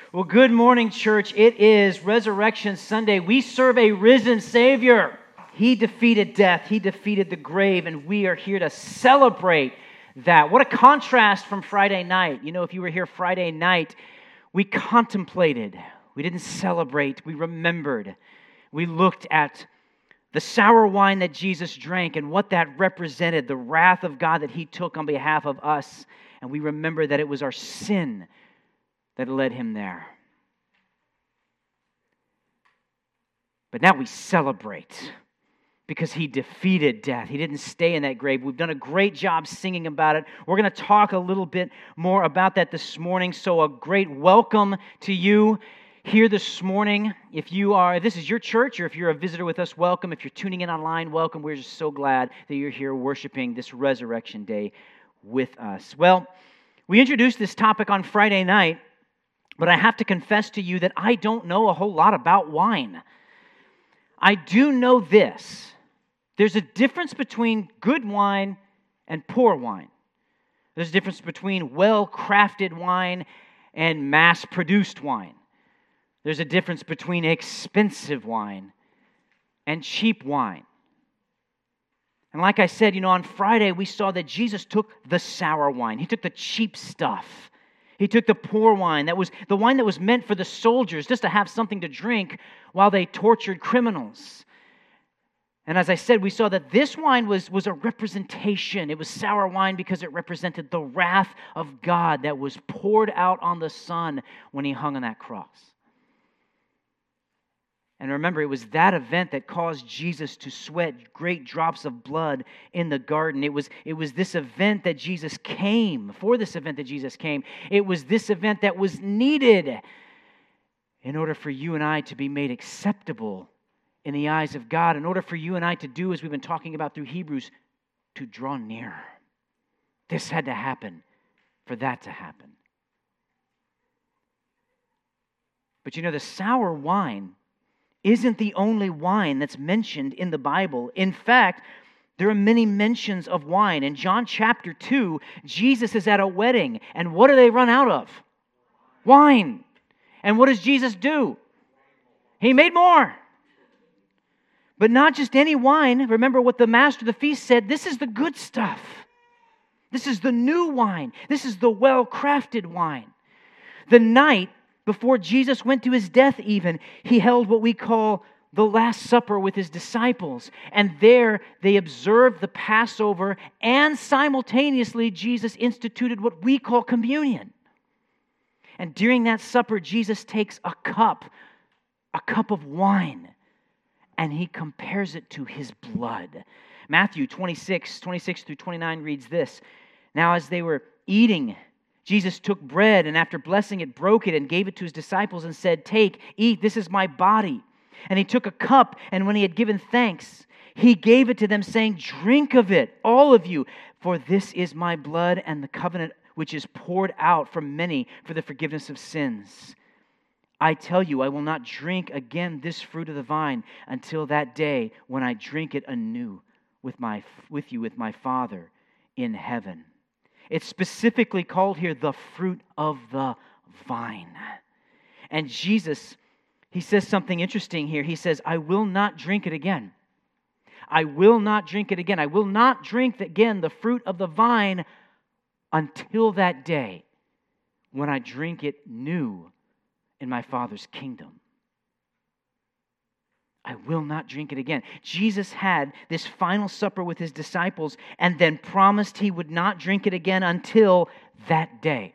Well, good morning, church. It is Resurrection Sunday. We serve a risen Savior. He defeated death. He defeated the grave, and we are here to celebrate that. What a contrast from Friday night. You know, if you were here Friday night, we contemplated. We didn't celebrate. We remembered. We looked at the sour wine that Jesus drank and what that represented, the wrath of God that He took on behalf of us. And we remember that it was our sin that led Him there. But now we celebrate because He defeated death. He didn't stay in that grave. We've done a great job singing about it. We're going to talk a little bit more about that this morning. So a great welcome to you here this morning. If this is your church, or if you're a visitor with us, welcome. If you're tuning in online, welcome. We're just so glad that you're here worshiping this Resurrection Day with us. Well, we introduced this topic on Friday night, but I have to confess to you that I don't know a whole lot about wine. I do know this. There's a difference between good wine and poor wine. There's a difference between well-crafted wine and mass-produced wine. There's a difference between expensive wine and cheap wine. And like I said, on Friday we saw that Jesus took the sour wine. He took the cheap stuff. He took the poor wine, that was the wine that was meant for the soldiers, just to have something to drink while they tortured criminals. And as I said, we saw that this wine was a representation. It was sour wine because it represented the wrath of God that was poured out on the Son when He hung on that cross. And remember, it was that event that caused Jesus to sweat great drops of blood in the garden. It was this event that Jesus came, for this event that Jesus came. It was this event that was needed in order for you and I to be made acceptable in the eyes of God, in order for you and I to do, as we've been talking about through Hebrews, to draw near. This had to happen for that to happen. But the sour wine isn't the only wine that's mentioned in the Bible. In fact, there are many mentions of wine. In John chapter 2, Jesus is at a wedding, and what do they run out of? Wine. And what does Jesus do? He made more. But not just any wine. Remember what the master of the feast said, this is the good stuff. This is the new wine. This is the well-crafted wine. The night before Jesus went to His death even, He held what we call the Last Supper with His disciples. And there they observed the Passover, and simultaneously Jesus instituted what we call communion. And during that supper, Jesus takes a cup of wine, and He compares it to His blood. Matthew 26 through 29 reads this. Now as they were eating, Jesus took bread, and after blessing it, broke it and gave it to His disciples and said, "Take, eat, this is my body." And He took a cup, and when He had given thanks, He gave it to them, saying, "Drink of it, all of you, for this is my blood and the covenant which is poured out for many for the forgiveness of sins. I tell you, I will not drink again this fruit of the vine until that day when I drink it anew with you with my Father in heaven." It's specifically called here the fruit of the vine. And Jesus, He says something interesting here. He says, "I will not drink it again. I will not drink it again. I will not drink again the fruit of the vine until that day when I drink it new in my Father's kingdom." I will not drink it again. Jesus had this final supper with His disciples and then promised He would not drink it again until that day.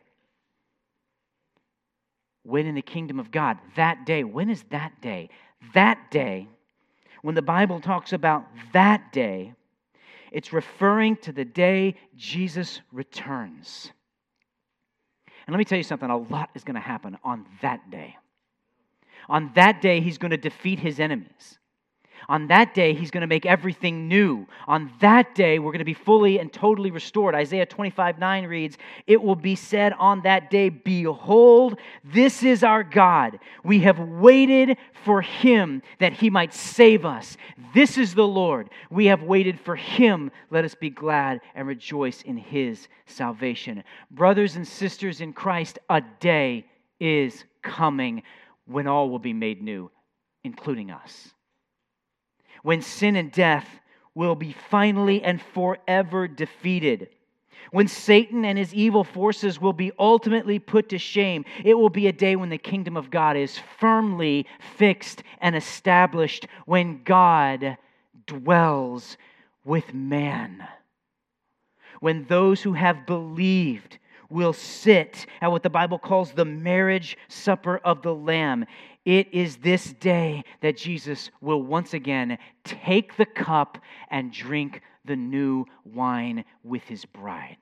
When in the kingdom of God, that day, when is that day? That day, when the Bible talks about that day, it's referring to the day Jesus returns. And let me tell you something, a lot is going to happen on that day. On that day, He's going to defeat His enemies. On that day, He's going to make everything new. On that day, we're going to be fully and totally restored. Isaiah 25:9 reads, "It will be said on that day, behold, this is our God. We have waited for Him that He might save us. This is the Lord. We have waited for Him. Let us be glad and rejoice in His salvation." Brothers and sisters in Christ, a day is coming when all will be made new, including us. When sin and death will be finally and forever defeated. When Satan and his evil forces will be ultimately put to shame. It will be a day when the kingdom of God is firmly fixed and established, when God dwells with man. When those who have believed will sit at what the Bible calls the marriage supper of the Lamb. It is this day that Jesus will once again take the cup and drink the new wine with his bride.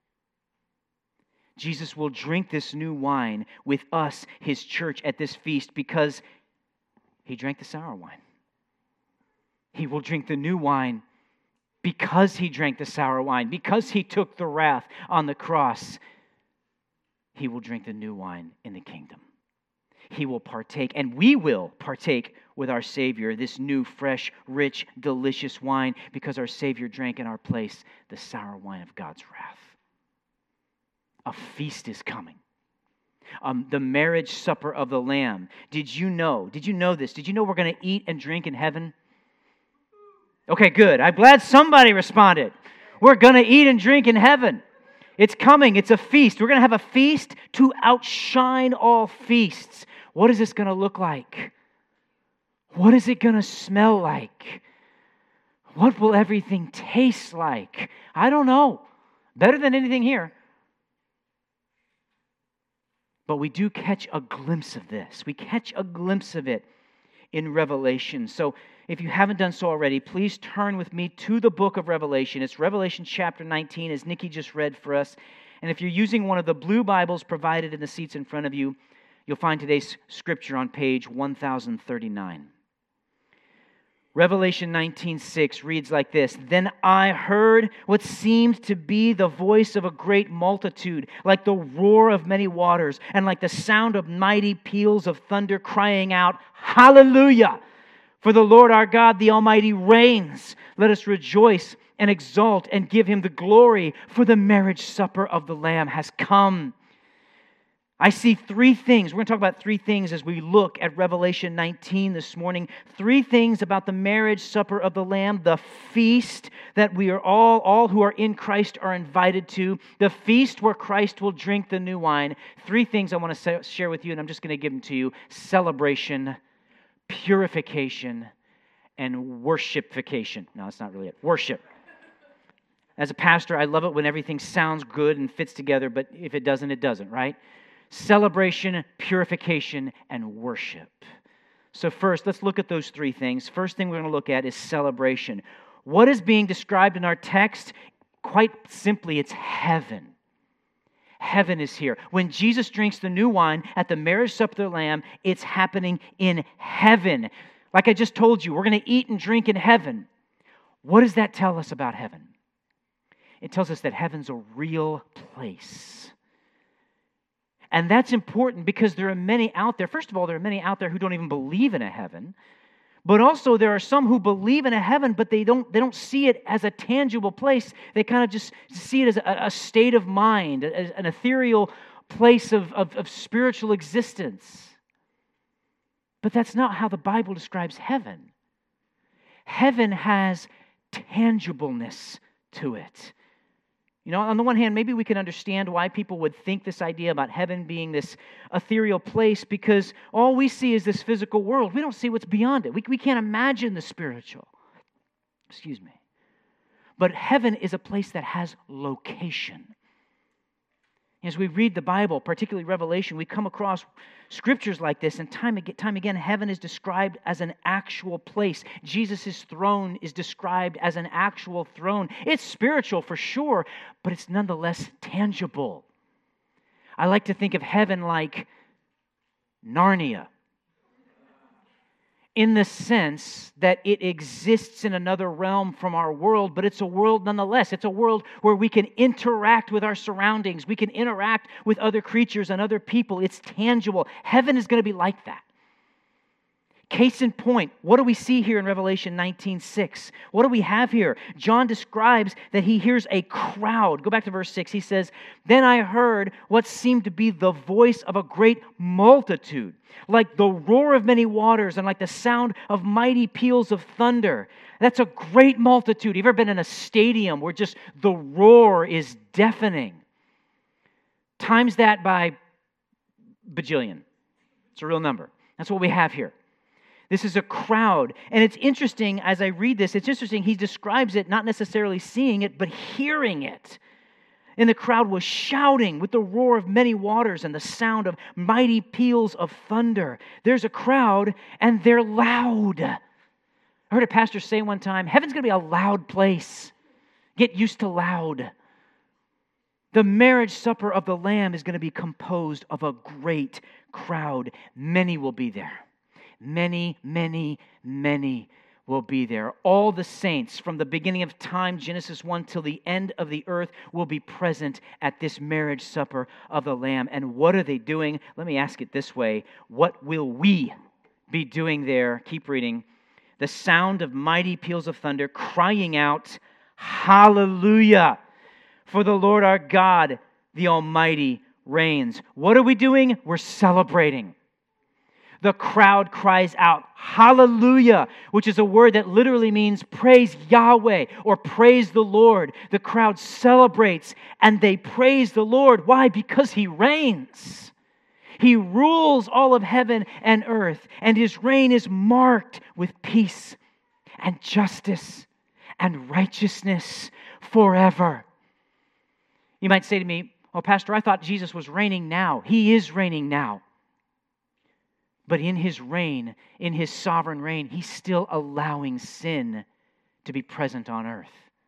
Jesus will drink this new wine with us, his church, at this feast because he drank the sour wine. He will drink the new wine because he drank the sour wine, because he took the wrath on the cross. He will drink the new wine in the kingdom. He will partake, and we will partake with our Savior, this new, fresh, rich, delicious wine, because our Savior drank in our place the sour wine of God's wrath. A feast is coming. The marriage supper of the Lamb. Did you know this? Did you know we're going to eat and drink in heaven? Okay, good. I'm glad somebody responded. We're going to eat and drink in heaven. It's coming. It's a feast. We're going to have a feast to outshine all feasts. What is this going to look like? What is it going to smell like? What will everything taste like? I don't know. Better than anything here. But we do catch a glimpse of this. We catch a glimpse of it in Revelation. So if you haven't done so already, please turn with me to the book of Revelation. It's Revelation chapter 19, as Nikki just read for us. And if you're using one of the blue Bibles provided in the seats in front of you, you'll find today's scripture on page 1039. Revelation 19:6 reads like this: Then I heard what seemed to be the voice of a great multitude, like the roar of many waters, and like the sound of mighty peals of thunder, crying out, Hallelujah! For the Lord our God, the Almighty, reigns. Let us rejoice and exult and give Him the glory, for the marriage supper of the Lamb has come. I see three things. We're going to talk about three things as we look at Revelation 19 this morning. Three things about the marriage supper of the Lamb, the feast that we are all who are in Christ are invited to, the feast where Christ will drink the new wine. Three things I want to share with you, and I'm just going to give them to you: celebration, purification, and worshipification. No, that's not really it. Worship. As a pastor, I love it when everything sounds good and fits together, but if it doesn't, it doesn't, right? Celebration, purification, and worship. So first, let's look at those three things. First thing we're going to look at is celebration. What is being described in our text? Quite simply, it's heaven. Heaven is here. When Jesus drinks the new wine at the marriage supper of the Lamb, it's happening in heaven. Like I just told you, we're going to eat and drink in heaven. What does that tell us about heaven? It tells us that heaven's a real place. And that's important because there are many out there. First of all, there are many out there who don't even believe in a heaven. But also there are some who believe in a heaven, but they don't see it as a tangible place. They kind of just see it as a state of mind, as an ethereal place of spiritual existence. But that's not how the Bible describes heaven. Heaven has tangibleness to it. You know, on the one hand, maybe we can understand why people would think this idea about heaven being this ethereal place, because all we see is this physical world. We don't see what's beyond it. We can't imagine the spiritual. Excuse me. But heaven is a place that has location. As we read the Bible, particularly Revelation, we come across scriptures like this, and time again, heaven is described as an actual place. Jesus' throne is described as an actual throne. It's spiritual for sure, but it's nonetheless tangible. I like to think of heaven like Narnia, in the sense that it exists in another realm from our world, but it's a world nonetheless. It's a world where we can interact with our surroundings. We can interact with other creatures and other people. It's tangible. Heaven is going to be like that. Case in point, what do we see here in Revelation 19:6? What do we have here? John describes that he hears a crowd. Go back to verse 6. He says, "Then I heard what seemed to be the voice of a great multitude, like the roar of many waters and like the sound of mighty peals of thunder." That's a great multitude. You've ever been in a stadium where just the roar is deafening? Times that by bajillion. It's a real number. That's what we have here. This is a crowd. And it's interesting, as I read this, it's interesting, he describes it not necessarily seeing it, but hearing it. And the crowd was shouting with the roar of many waters and the sound of mighty peals of thunder. There's a crowd, and they're loud. I heard a pastor say one time, heaven's going to be a loud place. Get used to loud. The marriage supper of the Lamb is going to be composed of a great crowd. Many will be there. Many, many, many will be there. All the saints from the beginning of time, Genesis 1, till the end of the earth will be present at this marriage supper of the Lamb. And what are they doing? Let me ask it this way. What will we be doing there? Keep reading. The sound of mighty peals of thunder, crying out, "Hallelujah! For the Lord our God, the Almighty, reigns." What are we doing? We're celebrating. The crowd cries out, "Hallelujah," which is a word that literally means praise Yahweh or praise the Lord. The crowd celebrates and they praise the Lord. Why? Because He reigns. He rules all of heaven and earth, and His reign is marked with peace and justice and righteousness forever. You might say to me, "Oh, Pastor, I thought Jesus was reigning now." He is reigning now. But in His reign, in His sovereign reign, He's still allowing sin to be present on earth.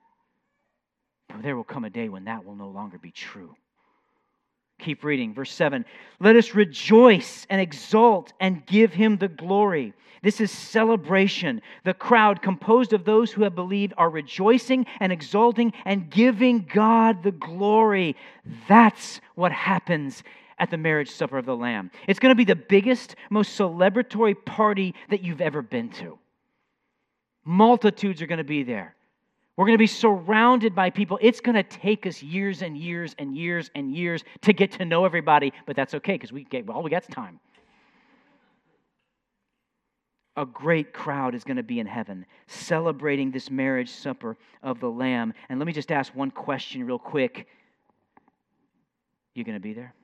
But there will come a day when that will no longer be true. Keep reading, verse 7. "Let us rejoice and exult and give Him the glory." This is celebration. The crowd, composed of those who have believed, are rejoicing and exulting and giving God the glory. That's what happens at the marriage supper of the Lamb. It's going to be the biggest, most celebratory party that you've ever been to. Multitudes are going to be there. We're going to be surrounded by people. It's going to take us years and years and years and years to get to know everybody, but that's okay because we got time. A great crowd is going to be in heaven celebrating this marriage supper of the Lamb. And let me just ask one question real quick. You going to be there?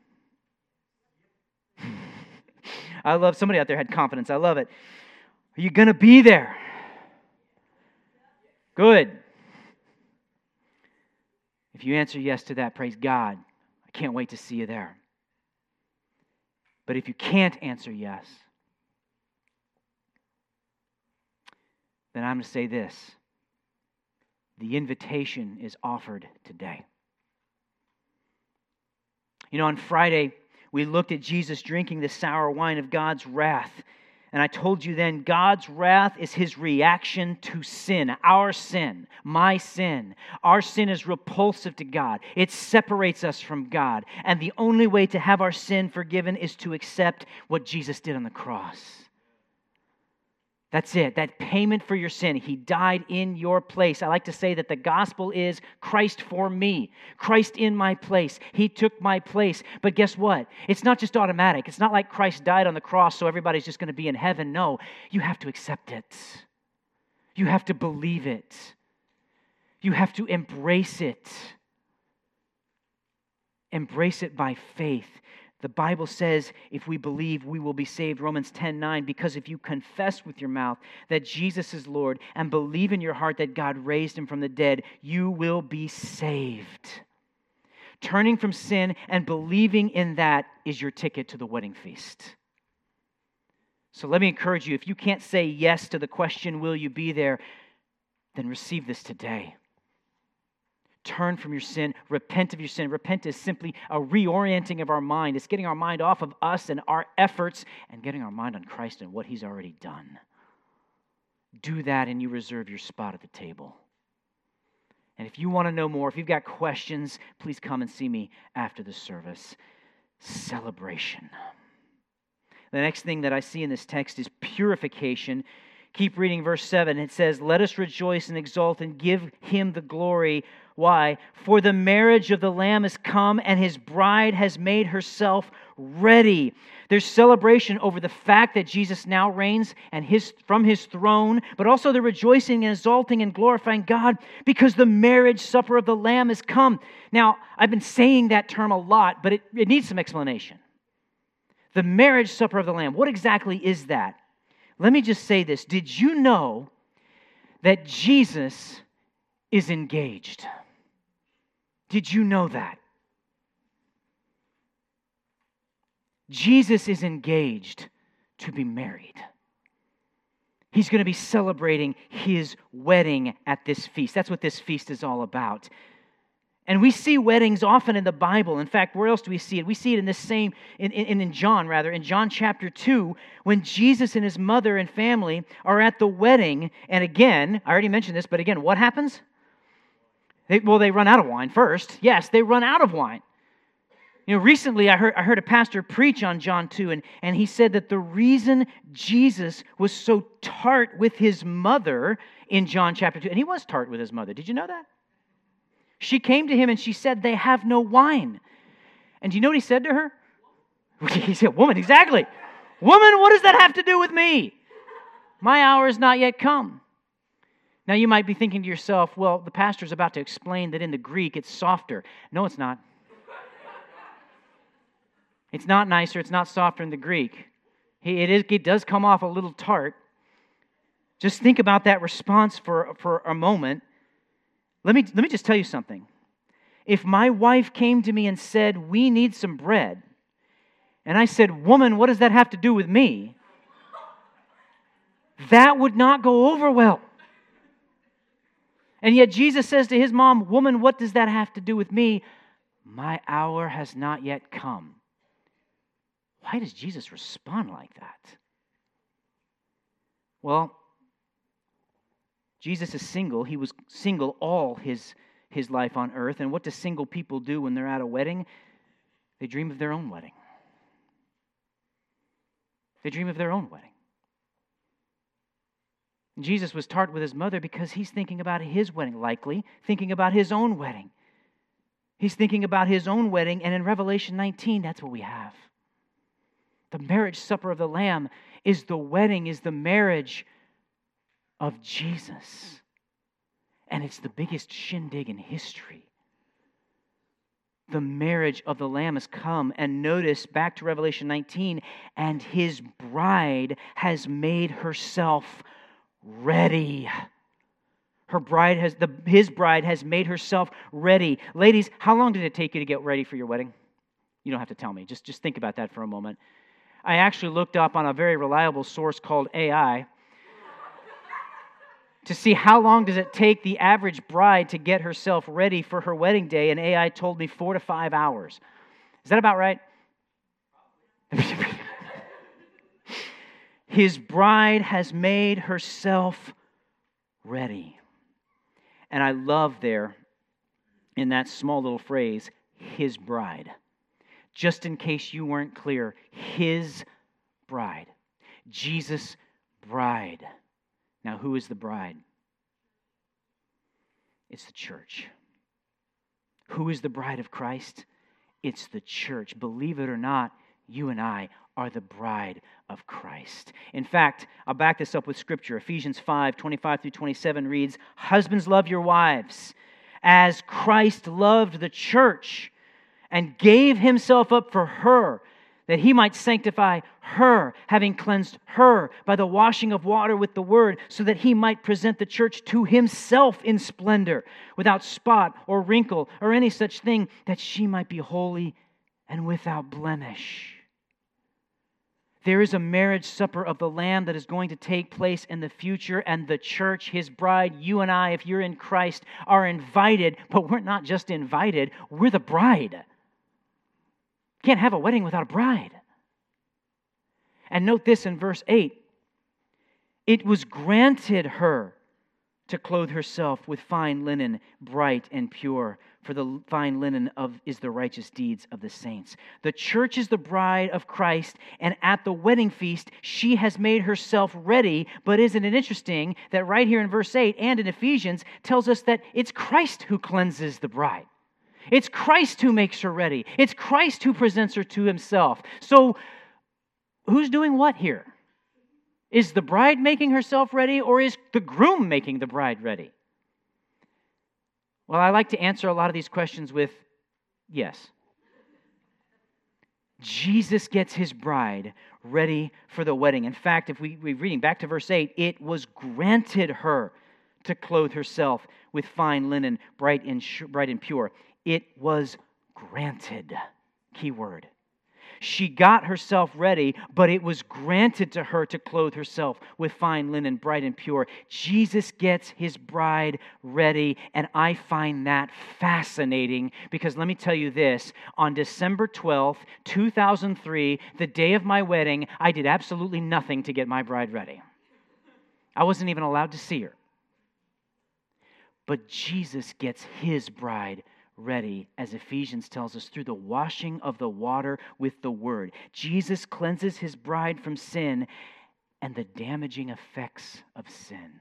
I love somebody out there had confidence. I love it. Are you going to be there? Good. If you answer yes to that, praise God. I can't wait to see you there. But if you can't answer yes, then I'm going to say this. The invitation is offered today. You know, on Friday, we looked at Jesus drinking the sour wine of God's wrath. And I told you then, God's wrath is His reaction to sin, our sin, my sin. Our sin is repulsive to God. It separates us from God. And the only way to have our sin forgiven is to accept what Jesus did on the cross. That's it. That payment for your sin. He died in your place. I like to say that the gospel is Christ for me. Christ in my place. He took my place. But guess what? It's not just automatic. It's not like Christ died on the cross so everybody's just going to be in heaven. No, you have to accept it. You have to believe it. You have to embrace it. Embrace it by faith. The Bible says if we believe, we will be saved. Romans 10:9, because if you confess with your mouth that Jesus is Lord and believe in your heart that God raised Him from the dead, you will be saved. Turning from sin and believing in that is your ticket to the wedding feast. So let me encourage you, if you can't say yes to the question, will you be there, then receive this today. Turn from your sin. Repent of your sin. Repent is simply a reorienting of our mind. It's getting our mind off of us and our efforts and getting our mind on Christ and what He's already done. Do that and you reserve your spot at the table. And if you want to know more, if you've got questions, please come and see me after the service. Celebration. The next thing that I see in this text is purification. Keep reading verse 7. It says, "Let us rejoice and exult and give Him the glory." Why? "For the marriage of the Lamb is come, and His bride has made herself ready." There's celebration over the fact that Jesus now reigns and from His throne, but also the rejoicing and exalting and glorifying God because the marriage supper of the Lamb has come. Now, I've been saying that term a lot, but it needs some explanation. The marriage supper of the Lamb, what exactly is that? Let me just say this. Did you know that Jesus is engaged? Did you know that? Jesus is engaged to be married. He's going to be celebrating His wedding at this feast. That's what this feast is all about. And we see weddings often in the Bible. In fact, where else do we see it? We see it in this same, in John chapter 2, when Jesus and His mother and family are at the wedding. And again, I already mentioned this, but again, what happens? They run out of wine first. Yes, they run out of wine. Recently I heard a pastor preach on John 2, and he said that the reason Jesus was so tart with His mother in John chapter 2, and He was tart with His mother. Did you know that? She came to Him and she said, "They have no wine." And do you know what He said to her? He said, "Woman," exactly. "Woman, what does that have to do with me? My hour is not yet come." Now you might be thinking to yourself, well, the pastor's about to explain that in the Greek it's softer. No, it's not. It's not nicer, it's not softer in the Greek. It does come off a little tart. Just think about that response for a moment. Let me just tell you something. If my wife came to me and said, "We need some bread," and I said, "Woman, what does that have to do with me?" that would not go over well. And yet Jesus says to His mom, "Woman, what does that have to do with me? My hour has not yet come." Why does Jesus respond like that? Well, Jesus is single. He was single all his life on earth. And what do single people do when they're at a wedding? They dream of their own wedding. They dream of their own wedding. And Jesus was tart with His mother because He's thinking about His wedding, likely thinking about His own wedding. He's thinking about His own wedding, and in Revelation 19, that's what we have. The marriage supper of the Lamb is the wedding, is the marriage of Jesus. And it's the biggest shindig in history. The marriage of the Lamb has come. And notice, back to Revelation 19, "And His bride has made herself ready." His bride has made herself ready. Ladies, how long did it take you to get ready for your wedding? You don't have to tell me. Just think about that for a moment. I actually looked up on a very reliable source called AI to see how long does it take the average bride to get herself ready for her wedding day, and AI told me 4 to 5 hours. Is that about right? His bride has made herself ready. And I love there in that small little phrase, His bride. Just in case you weren't clear, His bride. Jesus' bride. Now, who is the bride? It's the church. Who is the bride of Christ? It's the church. Believe it or not, you and I are the bride of Christ. In fact, I'll back this up with Scripture. Ephesians 5:25-27 reads, "Husbands, love your wives, as Christ loved the church and gave Himself up for her, that He might sanctify her, having cleansed her by the washing of water with the word, so that He might present the church to Himself in splendor, without spot or wrinkle or any such thing, that she might be holy and without blemish." There is a marriage supper of the Lamb that is going to take place in the future, and the church, His bride, you and I, if you're in Christ, are invited, but we're not just invited, we're the bride. Can't have a wedding without a bride. And note this in verse 8. "It was granted her to clothe herself with fine linen, bright and pure. For the fine linen is the righteous deeds of the saints. The church is the bride of Christ, and at the wedding feast, she has made herself ready. But isn't it interesting that right here in verse 8 and in Ephesians tells us that it's Christ who cleanses the bride. It's Christ who makes her ready. It's Christ who presents her to himself. So, who's doing what here? Is the bride making herself ready, or is the groom making the bride ready? Well, I like to answer a lot of these questions with yes. Jesus gets his bride ready for the wedding. In fact, if we're reading back to verse 8, it was granted her to clothe herself with fine linen, bright and pure. It was granted. Key word. She got herself ready, but it was granted to her to clothe herself with fine linen, bright and pure. Jesus gets his bride ready, and I find that fascinating because let me tell you this. On December 12th, 2003, the day of my wedding, I did absolutely nothing to get my bride ready. I wasn't even allowed to see her. But Jesus gets his bride ready, as Ephesians tells us, through the washing of the water with the word. Jesus cleanses his bride from sin and the damaging effects of sin.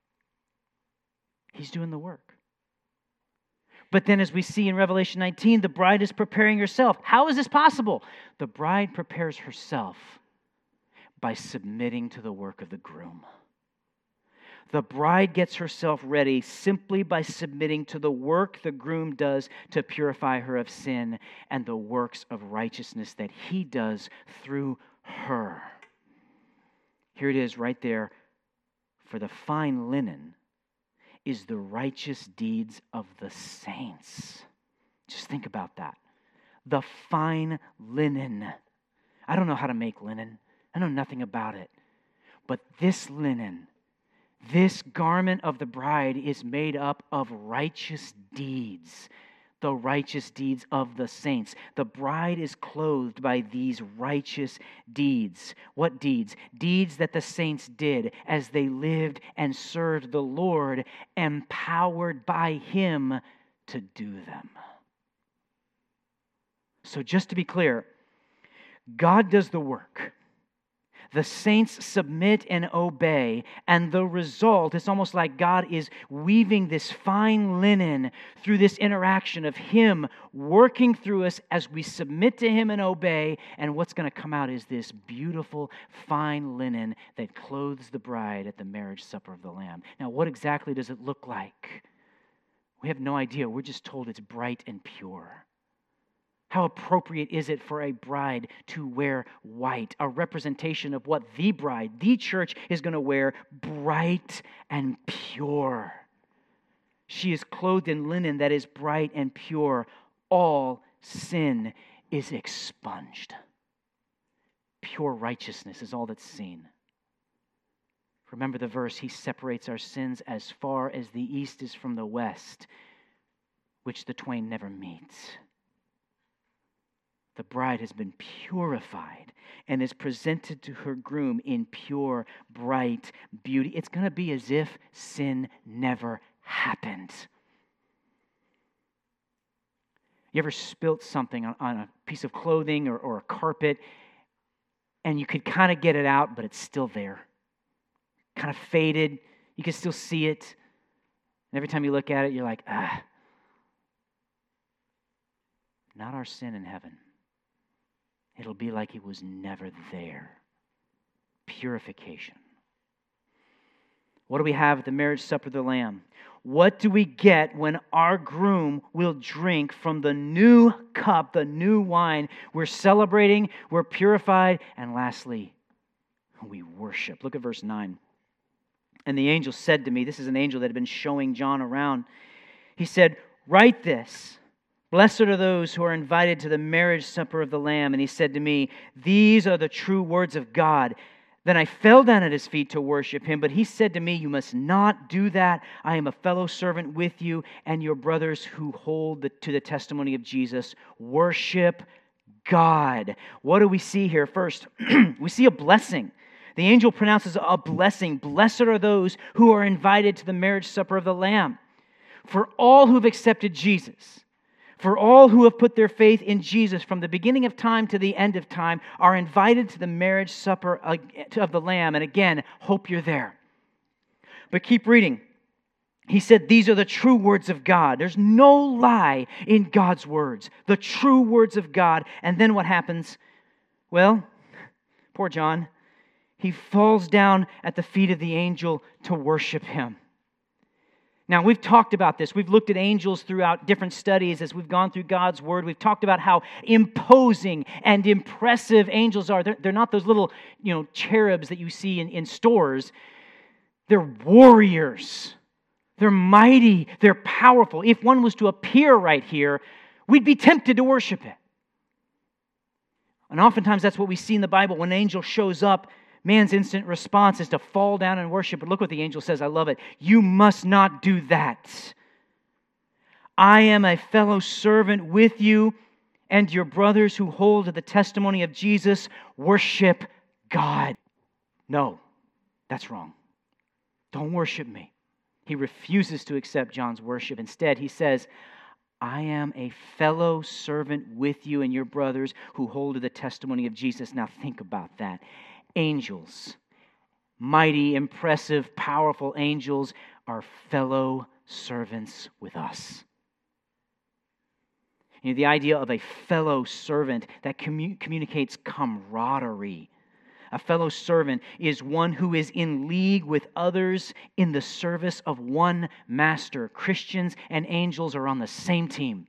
He's doing the work. But then as we see in Revelation 19, the bride is preparing herself. How is this possible? The bride prepares herself by submitting to the work of the groom. The bride gets herself ready simply by submitting to the work the groom does to purify her of sin and the works of righteousness that he does through her. Here it is right there. For the fine linen is the righteous deeds of the saints. Just think about that. The fine linen. I don't know how to make linen. I know nothing about it. But this linen, this garment of the bride is made up of righteous deeds, the righteous deeds of the saints. The bride is clothed by these righteous deeds. What deeds? Deeds that the saints did as they lived and served the Lord, empowered by him to do them. So just to be clear, God does the work. The saints submit and obey, and the result, it's almost like God is weaving this fine linen through this interaction of him working through us as we submit to him and obey, and what's going to come out is this beautiful fine linen that clothes the bride at the marriage supper of the Lamb. Now, what exactly does it look like? We have no idea. We're just told it's bright and pure. How appropriate is it for a bride to wear white, a representation of what the bride, the church, is going to wear, bright and pure. She is clothed in linen that is bright and pure. All sin is expunged. Pure righteousness is all that's seen. Remember the verse, he separates our sins as far as the east is from the west, which the twain never meet. The bride has been purified and is presented to her groom in pure, bright beauty. It's going to be as if sin never happened. You ever spilt something on a piece of clothing or a carpet, and you could kind of get it out, but it's still there? Kind of faded. You can still see it. And every time you look at it, you're like, not our sin in heaven. It'll be like it was never there. Purification. What do we have at the marriage supper of the Lamb? What do we get when our groom will drink from the new cup, the new wine? We're celebrating, we're purified, and lastly, we worship. Look at verse 9. And the angel said to me, this is an angel that had been showing John around. He said, write this. Blessed are those who are invited to the marriage supper of the Lamb. And he said to me, these are the true words of God. Then I fell down at his feet to worship him. But he said to me, you must not do that. I am a fellow servant with you and your brothers who hold to the testimony of Jesus. Worship God. What do we see here? First, we see a blessing. The angel pronounces a blessing. Blessed are those who are invited to the marriage supper of the Lamb. For all who have accepted Jesus, for all who have put their faith in Jesus from the beginning of time to the end of time, are invited to the marriage supper of the Lamb. And again, hope you're there. But keep reading. He said, these are the true words of God. There's no lie in God's words. The true words of God. And then what happens? Well, poor John, he falls down at the feet of the angel to worship him. Now, we've talked about this. We've looked at angels throughout different studies as we've gone through God's Word. We've talked about how imposing and impressive angels are. They're not those little, cherubs that you see in stores. They're warriors. They're mighty. They're powerful. If one was to appear right here, we'd be tempted to worship it. And oftentimes that's what we see in the Bible. When an angel shows up, man's instant response is to fall down and worship. But look what the angel says. I love it. You must not do that. I am a fellow servant with you and your brothers who hold to the testimony of Jesus. Worship God. No, that's wrong. Don't worship me. He refuses to accept John's worship. Instead, he says, I am a fellow servant with you and your brothers who hold to the testimony of Jesus. Now think about that. Angels, mighty, impressive, powerful angels, are fellow servants with us. The idea of a fellow servant that communicates camaraderie. A fellow servant is one who is in league with others in the service of one master. Christians and angels are on the same team.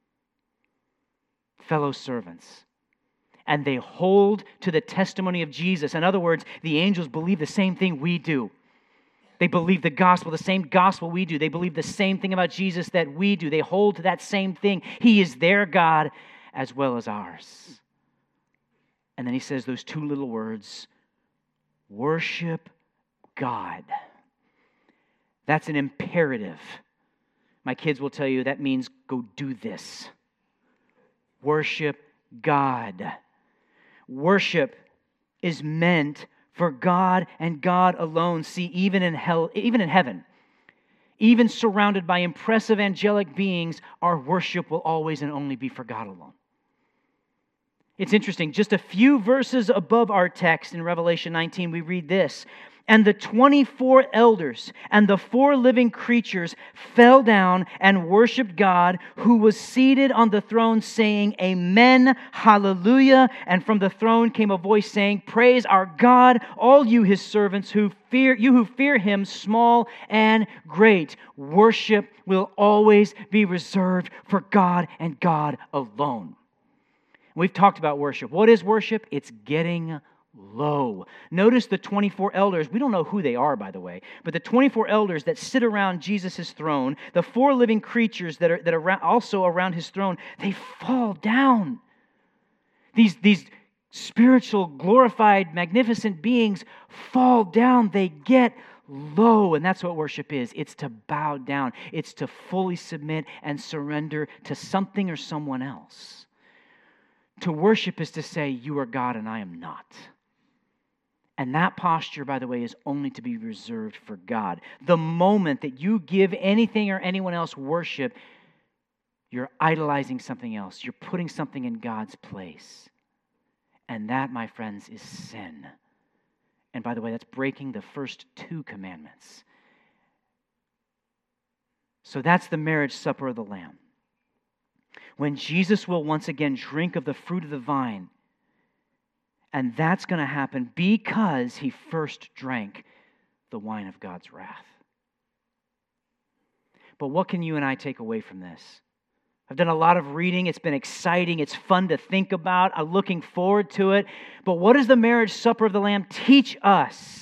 Fellow servants. And they hold to the testimony of Jesus. In other words, the angels believe the same thing we do. They believe the gospel, the same gospel we do. They believe the same thing about Jesus that we do. They hold to that same thing. He is their God as well as ours. And then he says those two little words, worship God. That's an imperative. My kids will tell you that means go do this. Worship God. Worship is meant for God and God alone. See, even in heaven, even surrounded by impressive angelic beings, our worship will always and only be for God alone. It's interesting, just a few verses above our text in Revelation 19, we read this. And the 24 elders and the 4 living creatures fell down and worshiped God who was seated on the throne, saying, Amen, hallelujah. And from the throne came a voice saying, Praise our God, all you his servants who fear him, small and great. Worship will always be reserved for God and God alone. We've talked about worship. What is worship? It's getting low. Notice the 24 elders. We don't know who they are, by the way, but the 24 elders that sit around Jesus' throne, the 4 living creatures that are also around his throne, they fall down. These spiritual, glorified, magnificent beings fall down. They get low, and that's what worship is. It's to bow down. It's to fully submit and surrender to something or someone else. To worship is to say, you are God and I am not. And that posture, by the way, is only to be reserved for God. The moment that you give anything or anyone else worship, you're idolizing something else. You're putting something in God's place. And that, my friends, is sin. And by the way, that's breaking the first 2 commandments. So that's the marriage supper of the Lamb. When Jesus will once again drink of the fruit of the vine. And that's going to happen because he first drank the wine of God's wrath. But what can you and I take away from this? I've done a lot of reading. It's been exciting. It's fun to think about. I'm looking forward to it. But what does the marriage supper of the Lamb teach us?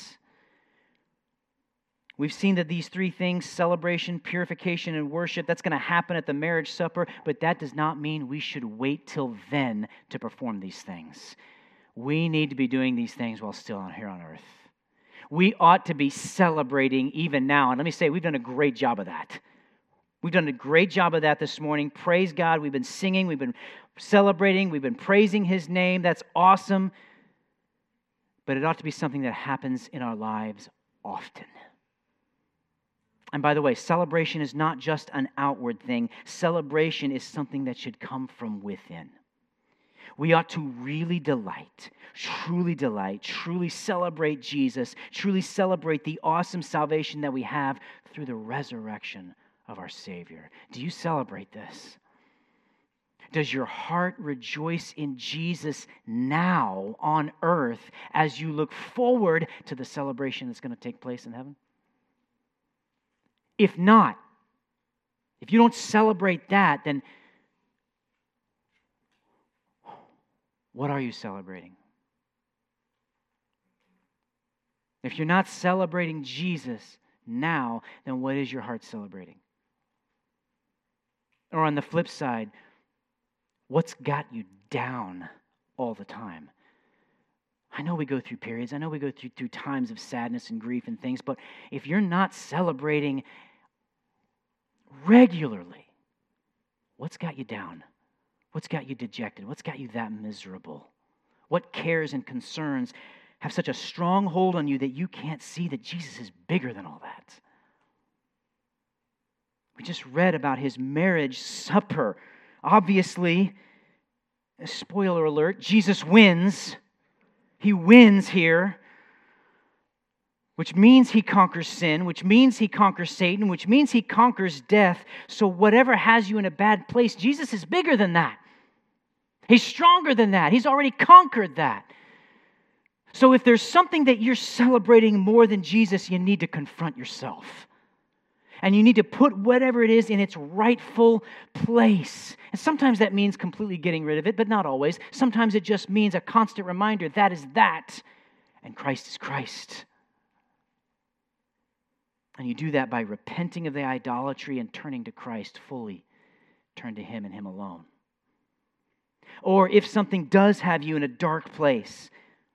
We've seen that these 3 things, celebration, purification, and worship, that's going to happen at the marriage supper, but that does not mean we should wait till then to perform these things. We need to be doing these things while still here on earth. We ought to be celebrating even now. And let me say, we've done a great job of that. We've done a great job of that this morning. Praise God. We've been singing. We've been celebrating. We've been praising his name. That's awesome. but it ought to be something that happens in our lives often. And by the way, celebration is not just an outward thing. Celebration is something that should come from within. We ought to really delight, truly celebrate Jesus, truly celebrate the awesome salvation that we have through the resurrection of our Savior. Do you celebrate this? Does your heart rejoice in Jesus now on earth as you look forward to the celebration that's going to take place in heaven? If not, if you don't celebrate that, then what are you celebrating? If you're not celebrating Jesus now, then what is your heart celebrating? Or on the flip side, what's got you down all the time? I know we go through periods. I know we go through times of sadness and grief and things, but if you're not celebrating regularly, what's got you down? What's got you dejected? What's got you that miserable? What cares and concerns have such a strong hold on you that you can't see that Jesus is bigger than all that? We just read about his marriage supper. Obviously, spoiler alert, Jesus wins. He wins here, which means he conquers sin, which means he conquers Satan, which means he conquers death. So whatever has you in a bad place, Jesus is bigger than that. He's stronger than that. He's already conquered that. So if there's something that you're celebrating more than Jesus, you need to confront yourself. And you need to put whatever it is in its rightful place. And sometimes that means completely getting rid of it, but not always. Sometimes it just means a constant reminder that is that, and Christ is Christ. And you do that by repenting of the idolatry and turning to Christ fully. Turn to Him and Him alone. Or if something does have you in a dark place,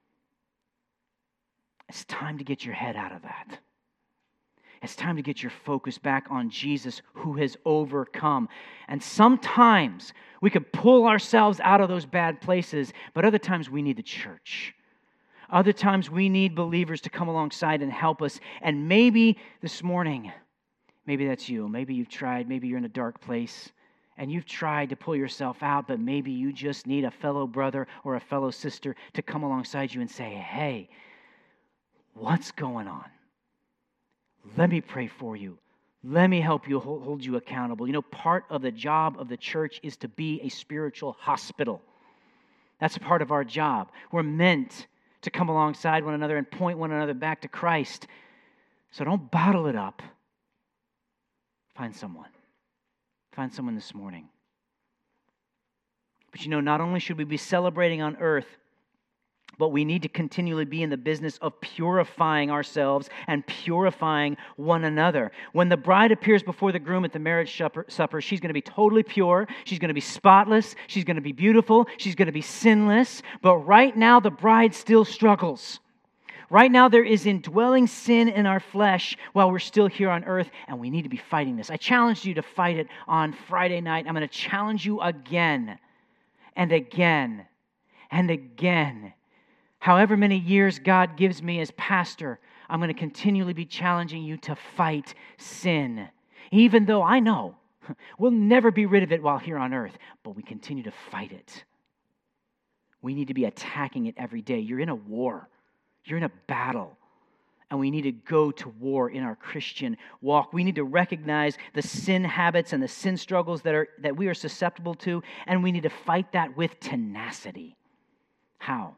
it's time to get your head out of that. It's time to get your focus back on Jesus who has overcome. And sometimes we could pull ourselves out of those bad places, but other times we need the church. Other times we need believers to come alongside and help us. And maybe this morning, maybe that's you. Maybe you've tried, maybe you're in a dark place and you've tried to pull yourself out, but maybe you just need a fellow brother or a fellow sister to come alongside you and say, hey, what's going on? Let me pray for you. Let me help you, hold you accountable. You know, part of the job of the church is to be a spiritual hospital. That's a part of our job. We're meant to come alongside one another and point one another back to Christ. So don't bottle it up. Find someone. Find someone this morning. But you know, not only should we be celebrating on earth, but we need to continually be in the business of purifying ourselves and purifying one another. When the bride appears before the groom at the marriage supper, she's going to be totally pure. She's going to be spotless. She's going to be beautiful. She's going to be sinless. But right now, the bride still struggles. Right now, there is indwelling sin in our flesh while we're still here on earth, and we need to be fighting this. I challenged you to fight it on Friday night. I'm going to challenge you again and again and again. However many years God gives me as pastor, I'm going to continually be challenging you to fight sin. Even though I know we'll never be rid of it while here on earth, but we continue to fight it. We need to be attacking it every day. You're in a war. You're in a battle. And we need to go to war in our Christian walk. We need to recognize the sin habits and the sin struggles that we are susceptible to, and we need to fight that with tenacity. How?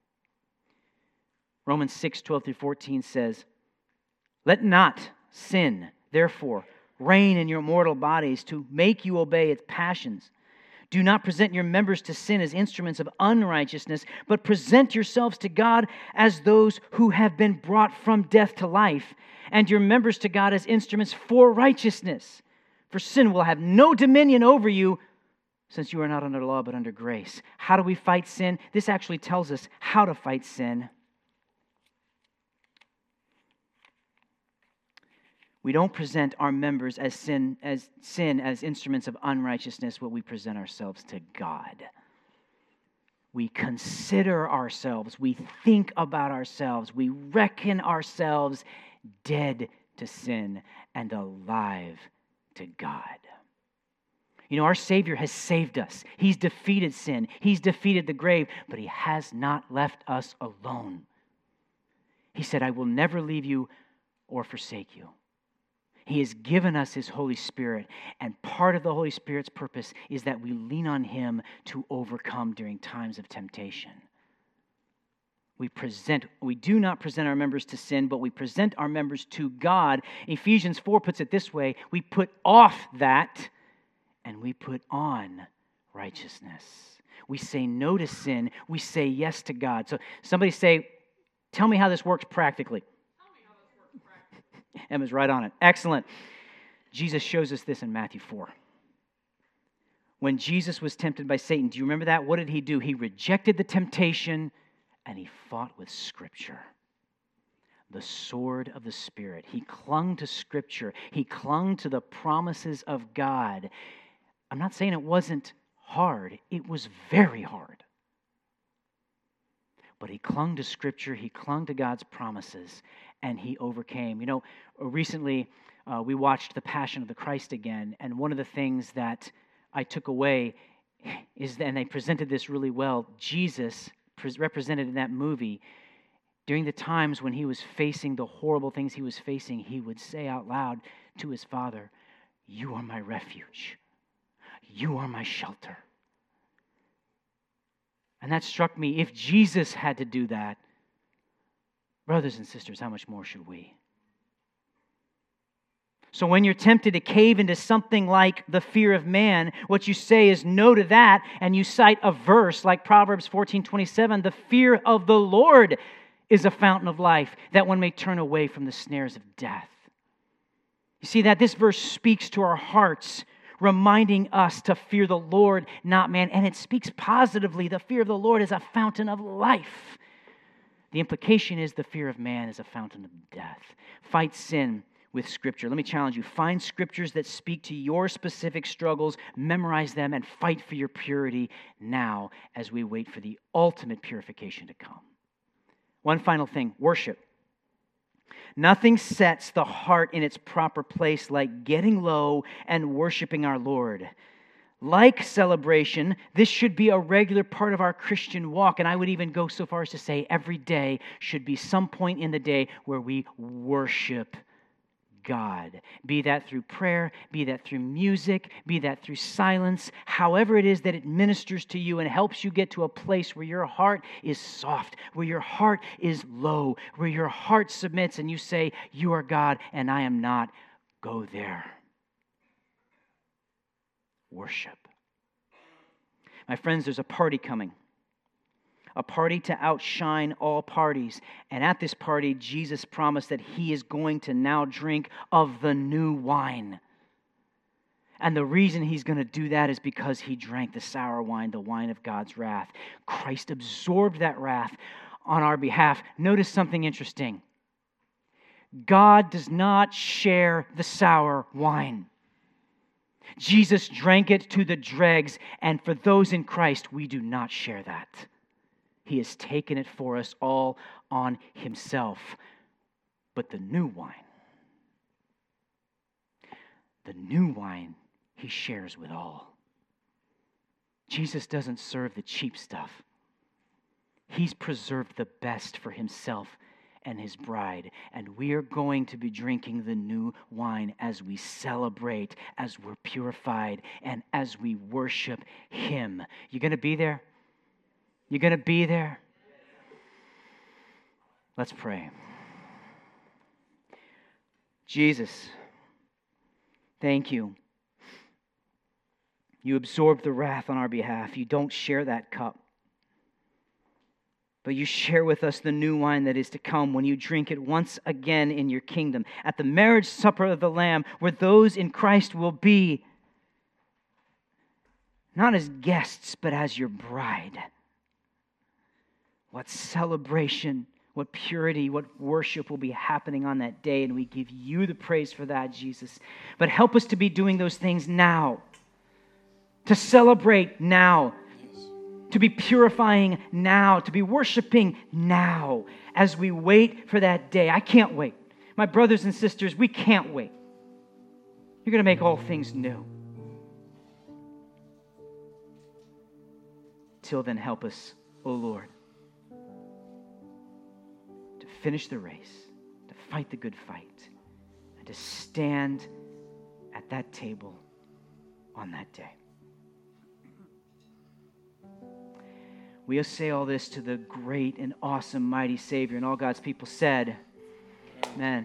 Romans 6:12-14 says, "Let not sin, therefore, reign in your mortal bodies to make you obey its passions. Do not present your members to sin as instruments of unrighteousness, but present yourselves to God as those who have been brought from death to life, and your members to God as instruments for righteousness. For sin will have no dominion over you, since you are not under law but under grace." How do we fight sin? This actually tells us how to fight sin. We don't present our members as sin as instruments of unrighteousness, but we present ourselves to God. we consider ourselves, we think about ourselves, we reckon ourselves dead to sin and alive to God. You know, our Savior has saved us. He's defeated sin. He's defeated the grave, but He has not left us alone. He said, I will never leave you or forsake you. He has given us His Holy Spirit, and part of the Holy Spirit's purpose is that we lean on Him to overcome during times of temptation. We do not present our members to sin, but we present our members to God. Ephesians 4 puts it this way: we put off that and we put on righteousness. We say no to sin, we say yes to God. So somebody say, tell me how this works practically. Emma's right on it. Excellent. Jesus shows us this in Matthew 4. When Jesus was tempted by Satan, do you remember that? What did He do? He rejected the temptation and He fought with Scripture. The sword of the Spirit. He clung to Scripture. He clung to the promises of God. I'm not saying it wasn't hard. It was very hard. But He clung to Scripture. He clung to God's promises, and He overcame. You know, recently we watched The Passion of the Christ again, and one of the things that I took away is, and they presented this really well, Jesus represented in that movie, during the times when He was facing the horrible things He was facing, He would say out loud to His Father, you are my refuge. You are my shelter. And that struck me. If Jesus had to do that, brothers and sisters, how much more should we? So when you're tempted to cave into something like the fear of man, what you say is no to that, and you cite a verse like Proverbs 14:27, the fear of the Lord is a fountain of life, that one may turn away from the snares of death. You see that this verse speaks to our hearts, reminding us to fear the Lord, not man. And it speaks positively. The fear of the Lord is a fountain of life. The implication is the fear of man is a fountain of death. Fight sin with Scripture. Let me challenge you. Find Scriptures that speak to your specific struggles, memorize them, and fight for your purity now as we wait for the ultimate purification to come. One final thing, worship. Nothing sets the heart in its proper place like getting low and worshiping our Lord. Like celebration, this should be a regular part of our Christian walk, and I would even go so far as to say every day should be some point in the day where we worship God. Be that through prayer, be that through music, be that through silence, however it is that it ministers to you and helps you get to a place where your heart is soft, where your heart is low, where your heart submits and you say, you are God and I am not. Go there. Worship. My friends, there's a party coming. A party to outshine all parties. And at this party, Jesus promised that He is going to now drink of the new wine. And the reason He's going to do that is because He drank the sour wine, the wine of God's wrath. Christ absorbed that wrath on our behalf. Notice something interesting. God does not share the sour wine. Jesus drank it to the dregs, and for those in Christ, we do not share that. He has taken it for us all on Himself. But the new wine He shares with all. Jesus doesn't serve the cheap stuff. He's preserved the best for Himself and His bride. And we are going to be drinking the new wine as we celebrate, as we're purified, and as we worship Him. You going to be there? You're going to be there? Let's pray. Jesus, thank You. You absorbed the wrath on our behalf. You don't share that cup. But You share with us the new wine that is to come when You drink it once again in Your kingdom. At the marriage supper of the Lamb, where those in Christ will be not as guests, but as Your bride. What celebration, what purity, what worship will be happening on that day. And we give You the praise for that, Jesus. But help us to be doing those things now. To celebrate now. to be purifying now, to be worshiping now as we wait for that day. I can't wait. My brothers and sisters, we can't wait. You're going to make all things new. Till then, help us, O Lord, to finish the race, to fight the good fight, and to stand at that table on that day. We say all this to the great and awesome, mighty Savior, and all God's people said, Amen.